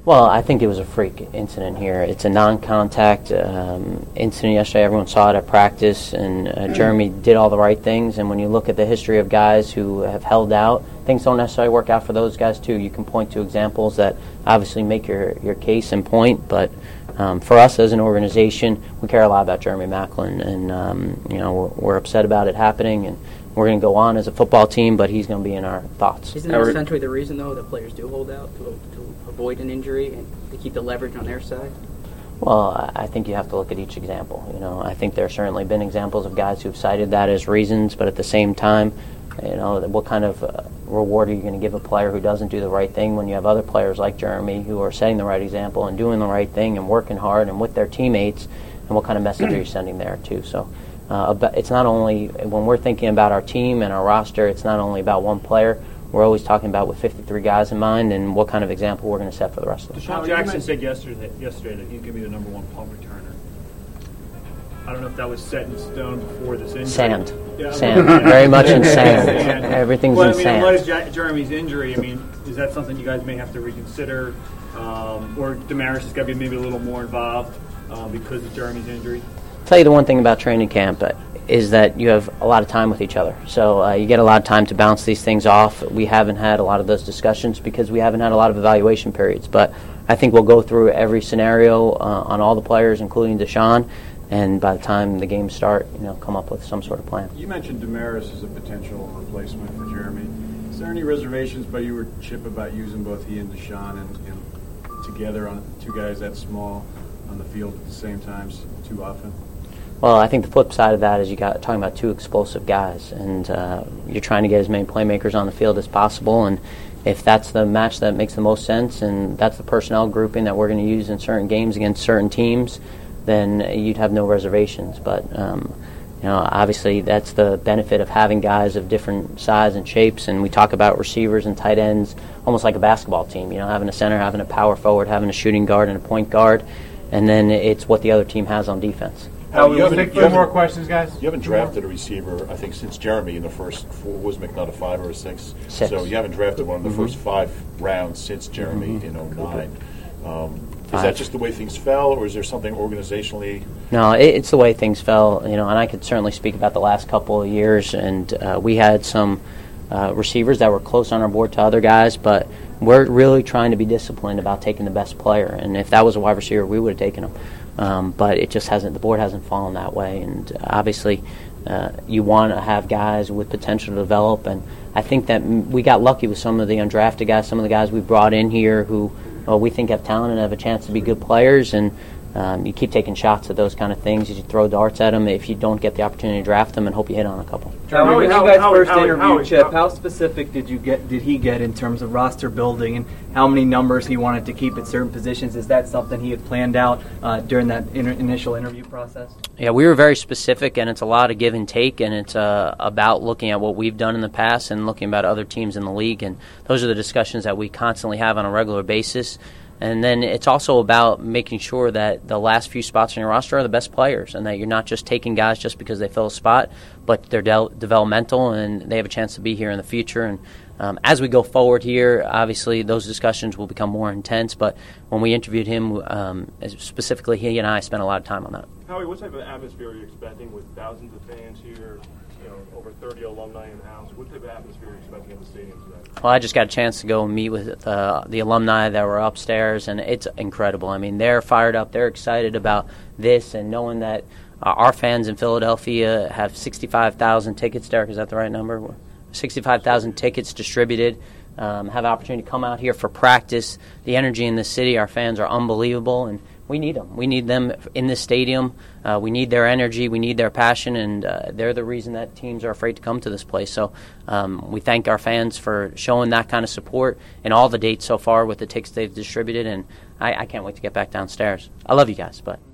Well, I think it was a freak incident here. It's a non-contact incident yesterday. Everyone saw it at practice, and Jeremy did all the right things. And when you look at the history of guys who have held out, things don't necessarily work out for those guys, too. You can point to examples that obviously make your case and point, but for us as an organization, we care a lot about Jeremy Maclin, and we're upset about it happening, and we're going to go on as a football team, but he's going to be in our thoughts. Isn't that essentially the reason, though, that players do hold out to avoid an injury and to keep the leverage on their side? Well, I think you have to look at each example. I think there have certainly been examples of guys who've cited that as reasons, but at the same time, what kind of reward are you going to give a player who doesn't do the right thing when you have other players like Jeremy who are setting the right example and doing the right thing and working hard and with their teammates, and what kind of message are you sending there, too? So it's not only, when we're thinking about our team and our roster, it's not only about one player. We're always talking about with 53 guys in mind and what kind of example we're going to set for the rest of them. DeSean Jackson said yesterday that he's going to be the number one punt returner. I don't know if that was set in stone before this injury. Sand. Yeah. Sand. Very much in sand. Everything's in sand. In light of Jeremy's injury, is that something you guys may have to reconsider? Or Damaris has got to be maybe a little more involved because of Jeremy's injury? I'll tell you the one thing about training camp is that you have a lot of time with each other. So you get a lot of time to bounce these things off. We haven't had a lot of those discussions because we haven't had a lot of evaluation periods. But I think we'll go through every scenario on all the players, including DeSean, and by the time the games start, come up with some sort of plan. You mentioned Damaris as a potential replacement for Jeremy. Is there any reservations by you or Chip about using both he and DeSean and together on two guys that small on the field at the same time too often? Well, I think the flip side of that is talking about two explosive guys, and you're trying to get as many playmakers on the field as possible. And if that's the match that makes the most sense, and that's the personnel grouping that we're going to use in certain games against certain teams, then you'd have no reservations. But obviously that's the benefit of having guys of different size and shapes. And we talk about receivers and tight ends almost like a basketball team. Having a center, having a power forward, having a shooting guard and a point guard, and then it's what the other team has on defense. We'll take 4 more questions, guys. You haven't drafted a receiver, I think, since Jeremy in the first 4. Was McNutt a 5 or a 6? 6. So you haven't drafted one in the first 5 rounds since Jeremy in 09. Is that just the way things fell, or is there something organizationally? No, it's the way things fell. And I could certainly speak about the last couple of years. And we had some receivers that were close on our board to other guys, but we're really trying to be disciplined about taking the best player. And if that was a wide receiver, we would have taken him. But it just hasn't. The board hasn't fallen that way, and obviously, you want to have guys with potential to develop. And I think that we got lucky with some of the undrafted guys, some of the guys we brought in here who we think have talent and have a chance to be good players. And you keep taking shots at those kind of things. You throw darts at them if you don't get the opportunity to draft them, and hope you hit on a couple. When you guys first interviewed Chip, how specific did he get in terms of roster building and how many numbers he wanted to keep at certain positions? Is that something he had planned out during that initial interview process? Yeah, we were very specific, and it's a lot of give and take, and it's about looking at what we've done in the past and looking about other teams in the league, and those are the discussions that we constantly have on a regular basis. And then it's also about making sure that the last few spots on your roster are the best players, and that you're not just taking guys just because they fill a spot, but they're developmental and they have a chance to be here in the future. And as we go forward here, obviously those discussions will become more intense. But when we interviewed him, specifically he and I spent a lot of time on that. Howie, what type of atmosphere are you expecting with thousands of fans here, over 30 alumni in the house? What type of atmosphere are you expecting in the stadium today? Well, I just got a chance to go and meet with the alumni that were upstairs, and it's incredible. They're fired up. They're excited about this, and knowing that our fans in Philadelphia have 65,000 tickets. Derek, is that the right number? 65,000 tickets distributed. Have an opportunity to come out here for practice. The energy in the city, our fans are unbelievable, and we need them. We need them in this stadium. We need their energy. We need their passion, and they're the reason that teams are afraid to come to this place. So we thank our fans for showing that kind of support in all the dates so far with the tickets they've distributed, and I can't wait to get back downstairs. I love you guys, but...